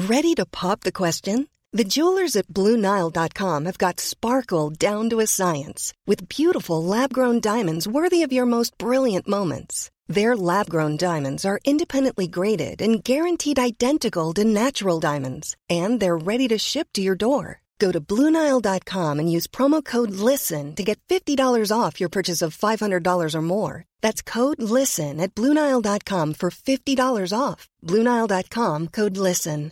Ready to pop the question? The jewelers at BlueNile.com have got sparkle down to a science with beautiful lab-grown diamonds worthy of your most brilliant moments. Their lab-grown diamonds are independently graded and guaranteed identical to natural diamonds, and they're ready to ship to your door. Go to BlueNile.com and use promo code LISTEN to get $50 off your purchase of $500 or more. That's code LISTEN at BlueNile.com for $50 off. BlueNile.com, code LISTEN.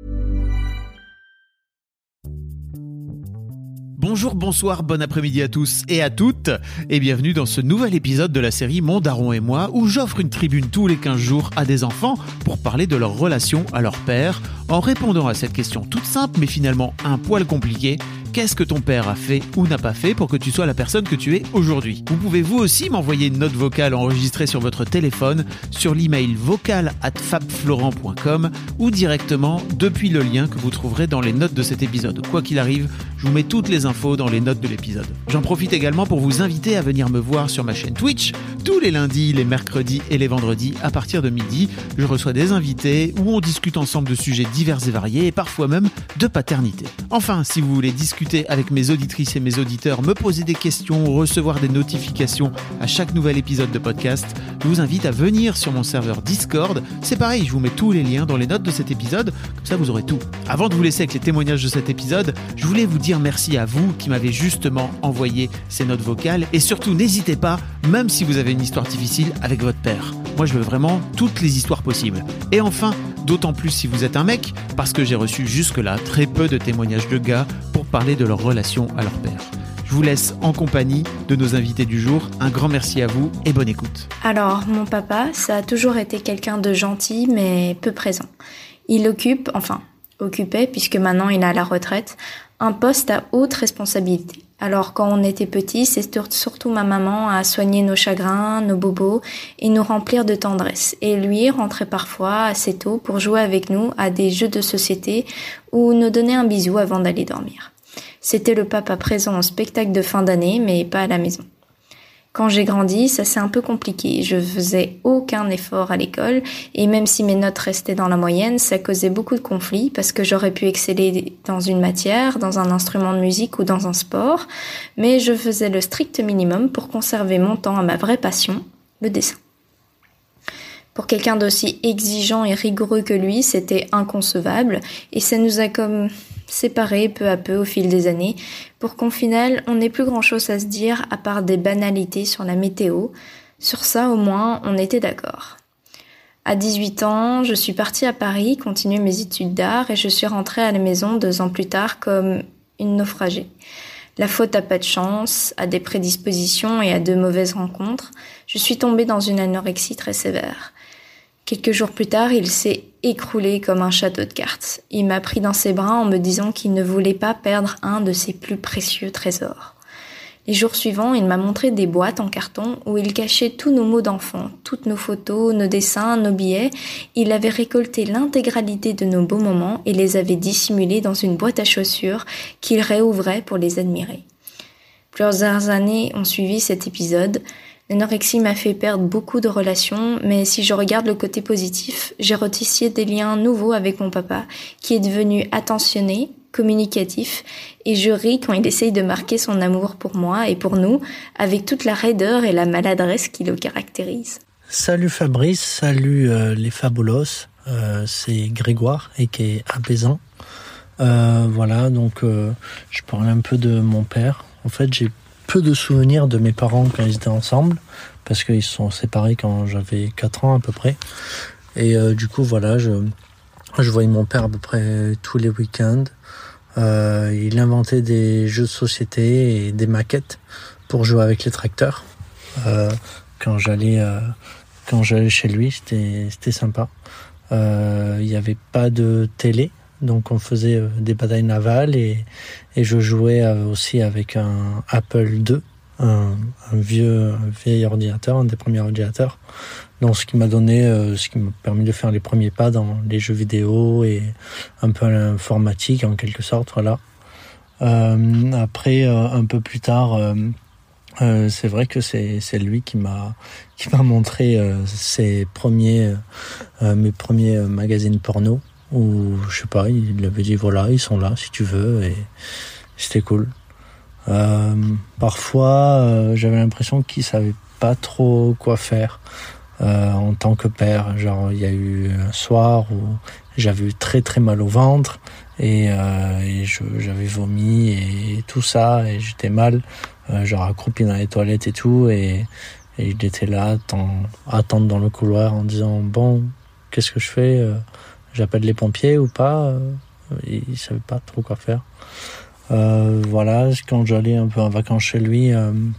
Bonjour, bonsoir, bon après-midi à tous et à toutes et bienvenue dans ce nouvel épisode de la série Mon Daron et moi où j'offre une tribune tous les 15 jours à des enfants pour parler de leur relation à leur père en répondant à cette question toute simple mais finalement un poil compliquée. Qu'est-ce que ton père a fait ou n'a pas fait pour que tu sois la personne que tu es aujourd'hui? Vous pouvez vous aussi m'envoyer une note vocale enregistrée sur votre téléphone sur l'email vocal@fabflorent.com ou directement depuis le lien que vous trouverez dans les notes de cet épisode. Quoi qu'il arrive, je vous mets toutes les infos dans les notes de l'épisode. J'en profite également pour vous inviter à venir me voir sur ma chaîne Twitch tous les lundis, les mercredis et les vendredis à partir de midi. Je reçois des invités où on discute ensemble de sujets divers et variés et parfois même de paternité. Enfin, si vous voulez discuter avec mes auditrices et mes auditeurs, me poser des questions ou recevoir des notifications à chaque nouvel épisode de podcast, je vous invite à venir sur mon serveur Discord. C'est pareil, je vous mets tous les liens dans les notes de cet épisode, comme ça vous aurez tout. Avant de vous laisser avec les témoignages de cet épisode, je voulais vous dire merci à vous qui m'avez justement envoyé ces notes vocales et surtout n'hésitez pas, même si vous avez une histoire difficile avec votre père. Moi je veux vraiment toutes les histoires possibles. Et enfin, d'autant plus si vous êtes un mec, parce que j'ai reçu jusque-là très peu de témoignages de gars pour parler de leur relation à leur père. Je vous laisse en compagnie de nos invités du jour. Un grand merci à vous et bonne écoute. Alors, mon papa, ça a toujours été quelqu'un de gentil mais peu présent. Il occupait, puisque maintenant il est à la retraite, un poste à haute responsabilité. Alors quand on était petits, c'est surtout ma maman à soigner nos chagrins, nos bobos et nous remplir de tendresse. Et lui rentrait parfois assez tôt pour jouer avec nous à des jeux de société ou nous donner un bisou avant d'aller dormir. C'était le papa présent au spectacle de fin d'année, mais pas à la maison. Quand j'ai grandi, ça s'est un peu compliqué. Je faisais aucun effort à l'école et même si mes notes restaient dans la moyenne, ça causait beaucoup de conflits parce que j'aurais pu exceller dans une matière, dans un instrument de musique ou dans un sport, mais je faisais le strict minimum pour conserver mon temps à ma vraie passion, le dessin. Pour quelqu'un d'aussi exigeant et rigoureux que lui, c'était inconcevable et ça nous a comme séparés peu à peu au fil des années pour qu'au final, on n'ait plus grand-chose à se dire à part des banalités sur la météo. Sur ça, au moins, on était d'accord. À 18 ans, je suis partie à Paris, continuer mes études d'art et je suis rentrée à la maison 2 ans plus tard comme une naufragée. La faute à pas de chance, à des prédispositions et à de mauvaises rencontres, je suis tombée dans une anorexie très sévère. Quelques jours plus tard, il s'est écroulé comme un château de cartes. Il m'a pris dans ses bras en me disant qu'il ne voulait pas perdre un de ses plus précieux trésors. Les jours suivants, il m'a montré des boîtes en carton où il cachait tous nos mots d'enfant, toutes nos photos, nos dessins, nos billets. Il avait récolté l'intégralité de nos beaux moments et les avait dissimulés dans une boîte à chaussures qu'il réouvrait pour les admirer. Plusieurs années ont suivi cet épisode. L'anorexie m'a fait perdre beaucoup de relations, mais si je regarde le côté positif, j'ai retissé des liens nouveaux avec mon papa, qui est devenu attentionné, communicatif, et je ris quand il essaye de marquer son amour pour moi et pour nous, avec toute la raideur et la maladresse qui le caractérisent. Salut Fabrice, salut les Fabulos, c'est Grégoire et qui est apaisant. Je parlais un peu de mon père. En fait, j'ai peu de souvenirs de mes parents quand ils étaient ensemble, parce qu'ils se sont séparés quand j'avais 4 ans à peu près. Et je voyais mon père à peu près tous les week-ends. Il inventait des jeux de société et des maquettes pour jouer avec les tracteurs. Quand j'allais chez lui, c'était sympa. Il n'y avait pas de télé. Donc on faisait des batailles navales et je jouais aussi avec un Apple II, un vieil ordinateur, un des premiers ordinateurs. Donc ce qui m'a permis de faire les premiers pas dans les jeux vidéo et un peu à l'informatique en quelque sorte, voilà. Après, un peu plus tard, c'est vrai que c'est lui qui m'a montré mes premiers magazines porno. où je sais pas, il avait dit voilà, ils sont là si tu veux, et c'était cool. Parfois, j'avais l'impression qu'il savait pas trop quoi faire en tant que père. Genre, il y a eu un soir où j'avais eu très très mal au ventre et j'avais vomi et tout ça, et j'étais mal, genre accroupi dans les toilettes et tout, et il était là attendre dans le couloir en disant bon, qu'est-ce que je fais, j'appelle les pompiers ou pas, il savait pas trop quoi faire. Voilà, quand j'allais un peu en vacances chez lui,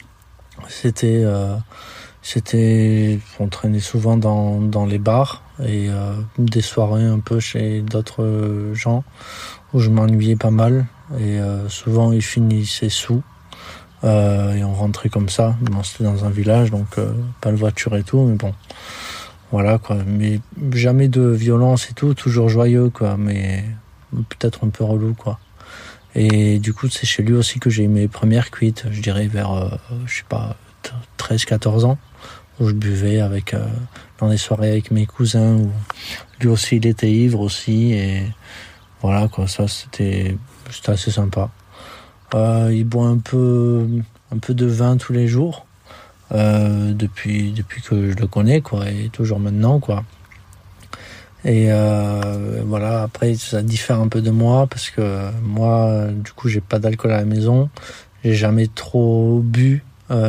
on traînait souvent dans les bars et des soirées un peu chez d'autres gens où je m'ennuyais pas mal, et souvent il finissait sous, et on rentrait comme ça. Bon, c'était dans un village, donc pas de voiture et tout, mais bon, voilà quoi. Mais jamais de violence et tout, toujours joyeux quoi, mais peut-être un peu relou quoi. Et du coup, c'est chez lui aussi que j'ai eu mes premières cuites, je dirais vers, je sais pas, 13-14 ans, où je buvais dans des soirées avec mes cousins, où lui aussi il était ivre aussi, et voilà quoi, ça c'était assez sympa. Il boit un peu de vin tous les jours, depuis que je le connais quoi, et toujours maintenant quoi. Et voilà, après ça diffère un peu de moi, parce que moi du coup j'ai pas d'alcool à la maison, j'ai jamais trop bu,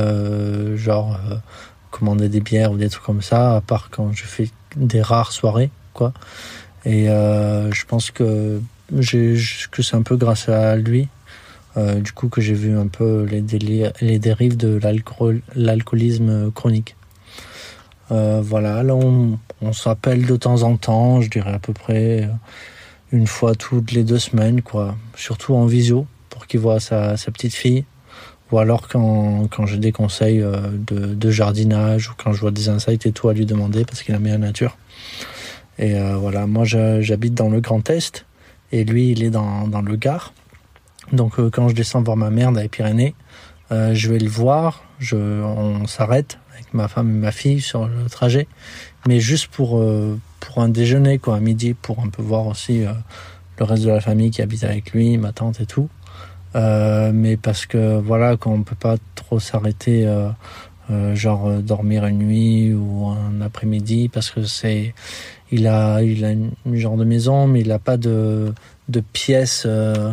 commander des bières ou des trucs comme ça, à part quand je fais des rares soirées quoi. Et je pense que c'est un peu grâce à lui, du coup, que j'ai vu un peu les dérives de l'alcoolisme chronique. Voilà, là on s'appelle de temps en temps, je dirais à peu près une fois toutes les 2 semaines quoi, surtout en visio pour qu'il voit sa petite fille, ou alors quand j'ai des conseils de jardinage, ou quand je vois des insectes et tout à lui demander, parce qu'il aime bien la nature. Et voilà, moi j'habite dans le Grand Est et lui il est dans le Gard, donc quand je descends voir ma mère dans les Pyrénées, je vais le voir, on s'arrête avec ma femme et ma fille sur le trajet, mais juste pour un déjeuner quoi, à midi, pour un peu voir aussi le reste de la famille qui habite avec lui, ma tante et tout, mais parce que voilà, quand on peut pas trop s'arrêter, dormir une nuit ou un après-midi, parce que il a une genre de maison, mais il a pas de pièce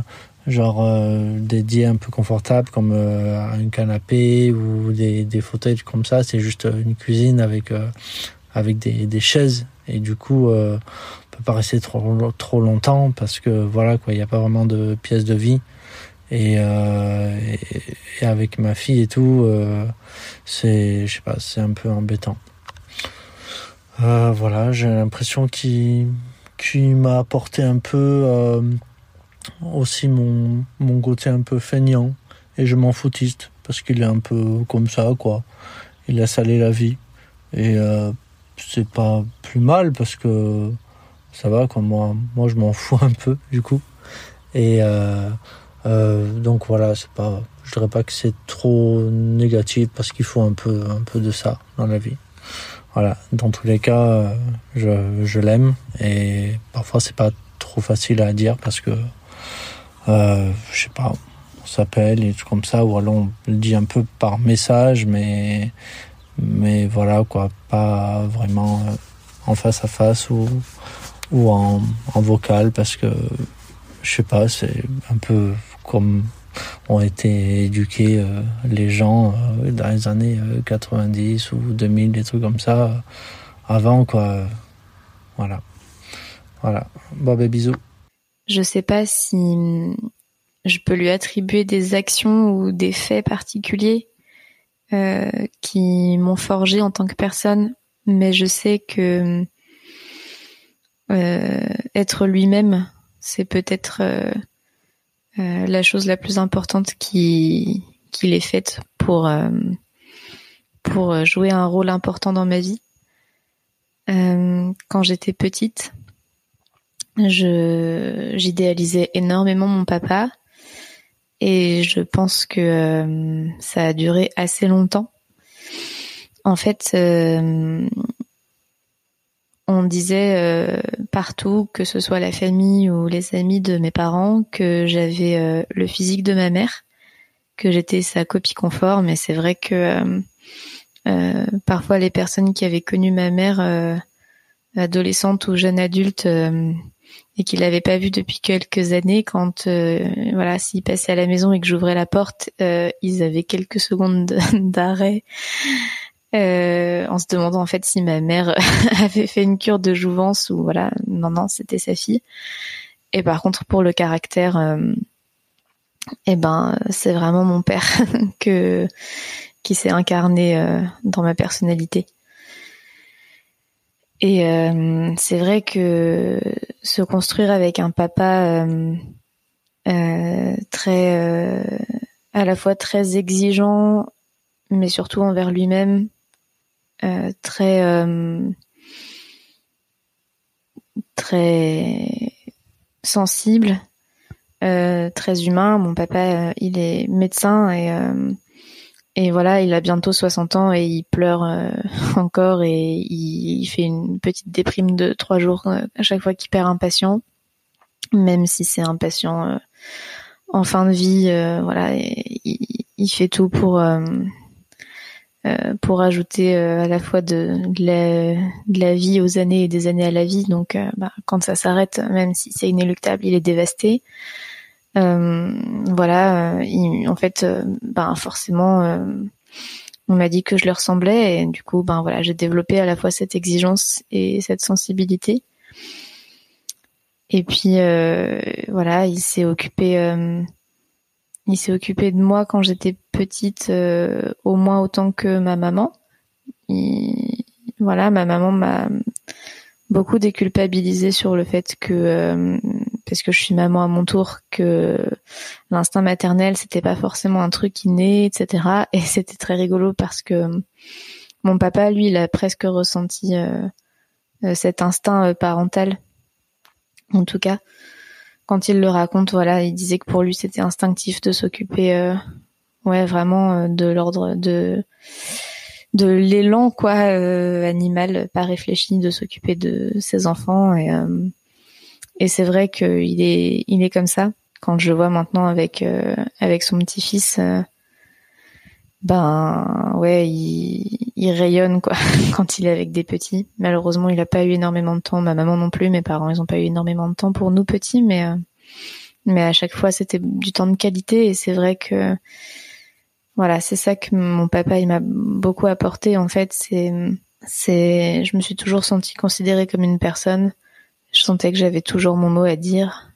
dédié un peu confortable, comme un canapé ou des fauteuils comme ça. C'est juste une cuisine avec des chaises, et du coup on peut pas rester trop longtemps, parce que voilà quoi, il y a pas vraiment de pièce de vie, et avec ma fille et tout, je sais pas, c'est un peu embêtant. Voilà, j'ai l'impression qu'il m'a apporté un peu aussi mon côté un peu feignant, et je m'en foutiste, parce qu'il est un peu comme ça quoi, il laisse aller la vie, et c'est pas plus mal, parce que ça va quoi, moi je m'en fous un peu du coup, et donc voilà, je dirais pas que c'est trop négatif, parce qu'il faut un peu de ça dans la vie. Voilà, dans tous les cas, je l'aime, et parfois c'est pas trop facile à dire, parce que je sais pas, on s'appelle et tout comme ça, ou alors on le dit un peu par message, mais voilà quoi, pas vraiment en face à face ou en vocal, parce que je sais pas, c'est un peu comme ont été éduqués les gens dans les années 90 ou 2000, des trucs comme ça, avant quoi. Voilà. Bon ben bisous. Je sais pas si je peux lui attribuer des actions ou des faits particuliers qui m'ont forgé en tant que personne, mais je sais que être lui-même, c'est peut-être la chose la plus importante qu'il ait faite pour jouer un rôle important dans ma vie. Quand j'étais petite, j'idéalisais énormément mon papa, et je pense que ça a duré assez longtemps. En fait, on disait partout, que ce soit la famille ou les amis de mes parents, que j'avais le physique de ma mère, que j'étais sa copie conforme. Et c'est vrai que parfois les personnes qui avaient connu ma mère adolescente ou jeune adulte et qui l'avaient pas vue depuis quelques années, quand s'ils passaient à la maison et que j'ouvrais la porte, ils avaient quelques secondes d'arrêt en se demandant en fait si ma mère avait fait une cure de jouvence ou voilà. Non, c'était sa fille. Et par contre pour le caractère, c'est vraiment mon père qui s'est incarné dans ma personnalité. Et c'est vrai que se construire avec un papa très à la fois très exigeant, mais surtout envers lui-même, très sensible, très humain. Mon papa, il est médecin et voilà, il a bientôt 60 ans et il pleure encore et il fait une petite déprime de 3 jours à chaque fois qu'il perd un patient, même si c'est un patient en fin de vie. Il fait tout pour ajouter à la fois de la vie aux années et des années à la vie. Donc quand ça s'arrête, même si c'est inéluctable, il est dévasté. Forcément on m'a dit que je le ressemblais et du coup j'ai développé à la fois cette exigence et cette sensibilité. Et puis il s'est occupé de moi quand j'étais petite, au moins autant que ma maman. Ma maman m'a beaucoup déculpabilisée sur le fait que parce que je suis maman à mon tour, que l'instinct maternel c'était pas forcément un truc inné, etc. Et c'était très rigolo parce que mon papa, lui, il a presque ressenti cet instinct parental. En tout cas, quand il le raconte, il disait que pour lui c'était instinctif de s'occuper, vraiment de l'ordre de l'élan animal, pas réfléchi, de s'occuper de ses enfants. Et c'est vrai qu'il est comme ça. Quand je le vois maintenant avec son petit-fils, il rayonne quand il est avec des petits. Malheureusement, il a pas eu énormément de temps. Ma maman non plus, mes parents, ils ont pas eu énormément de temps pour nous petits, mais à chaque fois c'était du temps de qualité. Et c'est vrai que c'est ça que mon papa il m'a beaucoup apporté en fait. Je me suis toujours sentie considérée comme une personne. Je sentais que j'avais toujours mon mot à dire.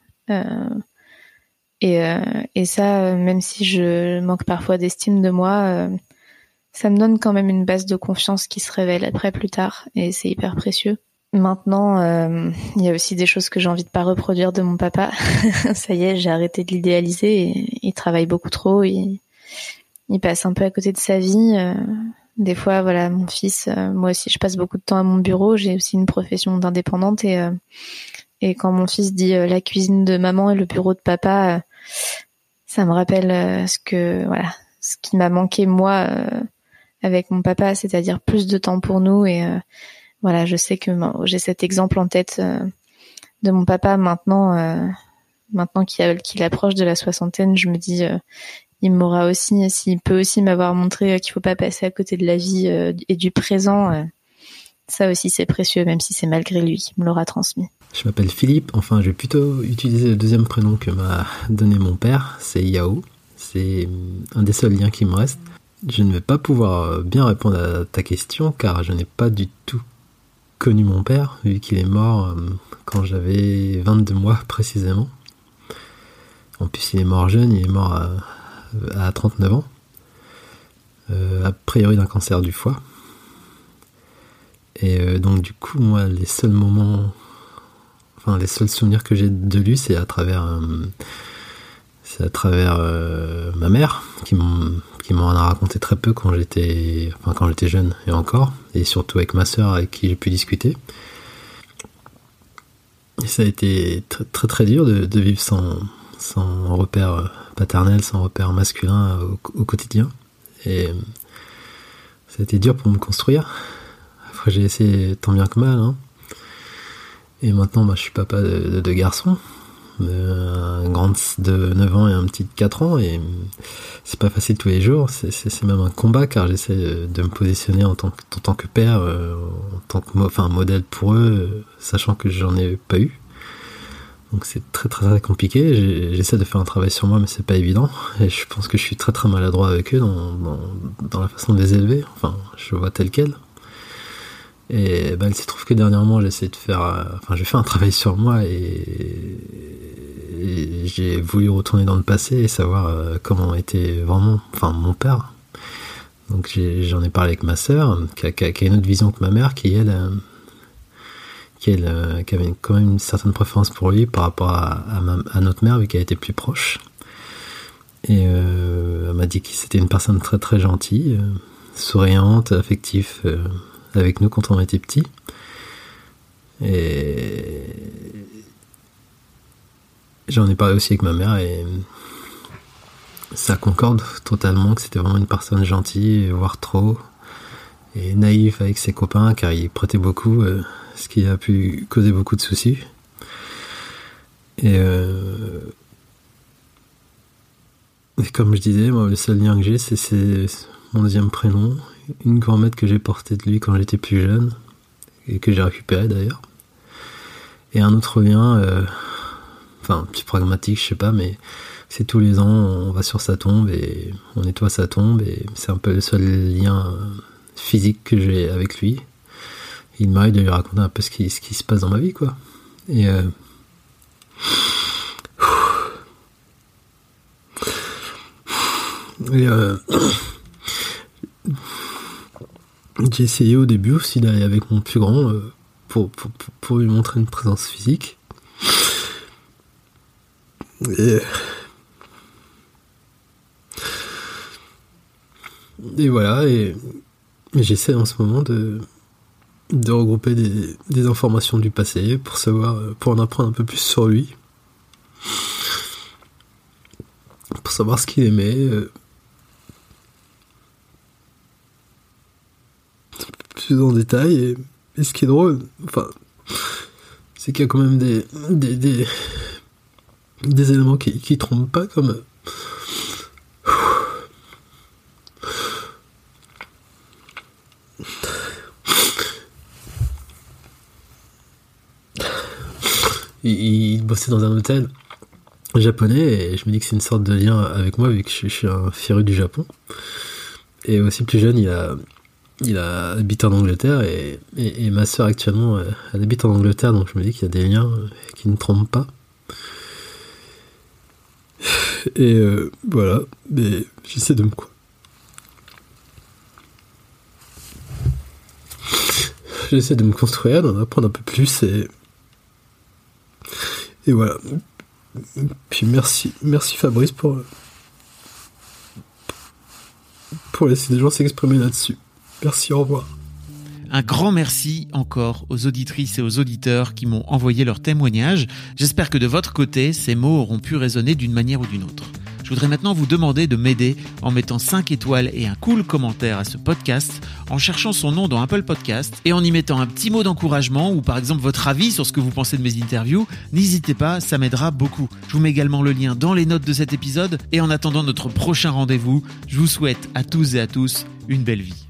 Et ça, même si je manque parfois d'estime de moi, ça me donne quand même une base de confiance qui se révèle après plus tard. Et c'est hyper précieux. Maintenant, il y a aussi des choses que j'ai envie de pas reproduire de mon papa. Ça y est, j'ai arrêté de l'idéaliser. Il travaille beaucoup trop. Il passe un peu à côté de sa vie. Des fois, mon fils, moi aussi, je passe beaucoup de temps à mon bureau. J'ai aussi une profession d'indépendante et quand mon fils dit la cuisine de maman et le bureau de papa, ça me rappelle ce qui m'a manqué moi avec mon papa, c'est-à-dire plus de temps pour nous. Et je sais que j'ai cet exemple en tête de mon papa maintenant qu'il approche de la soixantaine. Je me dis il m'aura aussi, s'il peut aussi m'avoir montré qu'il faut pas passer à côté de la vie et du présent, ça aussi c'est précieux, même si c'est malgré lui qui me l'aura transmis. Je m'appelle Philippe, je vais plutôt utiliser le deuxième prénom que m'a donné mon père, c'est Yao. C'est un des seuls liens qui me reste. Je ne vais pas pouvoir bien répondre à ta question car je n'ai pas du tout connu mon père, vu qu'il est mort quand j'avais 22 mois précisément. En plus il est mort jeune, il est mort à 39 ans, a priori d'un cancer du foie. Et donc du coup, moi, les seuls souvenirs que j'ai de lui, c'est à travers ma mère, qui m'en a raconté très peu quand j'étais jeune et encore, et surtout avec ma sœur avec qui j'ai pu discuter. Et ça a été très très, très dur de vivre sans repère paternel, sans repère masculin au quotidien. Et ça a été dur pour me construire. Après, j'ai essayé tant bien que mal, Et maintenant, je suis papa de 2 garçons, un grand de 9 ans et un petit de 4 ans, et c'est pas facile tous les jours, c'est même un combat, car j'essaie de me positionner en tant que père, en tant que modèle pour eux, sachant que j'en ai pas eu. Donc c'est très très très compliqué. J'essaie de faire un travail sur moi, mais c'est pas évident. Et je pense que je suis très très maladroit avec eux dans la façon de les élever. Enfin, je vois tel quel. Et il se trouve que dernièrement, j'ai fait un travail sur moi et j'ai voulu retourner dans le passé et savoir comment était vraiment, mon père. Donc j'en ai parlé avec ma sœur, qui a une autre vision que ma mère, qui avait quand même une certaine préférence pour lui par rapport à notre mère, vu qu'elle était plus proche. Et elle m'a dit que c'était une personne très très gentille, souriante, affective avec nous quand on était petits. Et j'en ai parlé aussi avec ma mère et ça concorde totalement que c'était vraiment une personne gentille, voire trop, et naïve avec ses copains, car il prêtait beaucoup, ce qui a pu causer beaucoup de soucis. Et comme je disais, moi, le seul lien que j'ai, c'est mon deuxième prénom, une grand-mère que j'ai portée de lui quand j'étais plus jeune, et que j'ai récupéré d'ailleurs. Et un autre lien, plus pragmatique, je sais pas, mais c'est tous les ans, on va sur sa tombe et on nettoie sa tombe, et c'est un peu le seul lien physique que j'ai avec lui. Il m'arrive de lui raconter un peu ce qui se passe dans ma vie, quoi. Et j'ai essayé au début aussi d'aller avec mon plus grand pour lui montrer une présence physique. Et voilà, et j'essaie en ce moment de regrouper des informations du passé pour en apprendre un peu plus sur lui, pour savoir ce qu'il aimait, plus en détail. Et ce qui est drôle, c'est qu'il y a quand même des éléments qui trompent pas, comme il bossait dans un hôtel japonais, et je me dis que c'est une sorte de lien avec moi, vu que je suis un féru du Japon. Et aussi plus jeune, il a habité en Angleterre, et ma sœur actuellement, elle habite en Angleterre, donc je me dis qu'il y a des liens qui ne trompent pas. Et voilà, mais j'essaie de me construire, d'en apprendre un peu plus, et voilà. Puis merci Fabrice pour laisser des gens s'exprimer là-dessus. Merci, au revoir. Un grand merci encore aux auditrices et aux auditeurs qui m'ont envoyé leurs témoignages. J'espère que de votre côté, ces mots auront pu résonner d'une manière ou d'une autre. Je voudrais maintenant vous demander de m'aider en mettant 5 étoiles et un cool commentaire à ce podcast, en cherchant son nom dans Apple Podcast et en y mettant un petit mot d'encouragement ou par exemple votre avis sur ce que vous pensez de mes interviews. N'hésitez pas, ça m'aidera beaucoup. Je vous mets également le lien dans les notes de cet épisode, et en attendant notre prochain rendez-vous, je vous souhaite à tous et à tous une belle vie.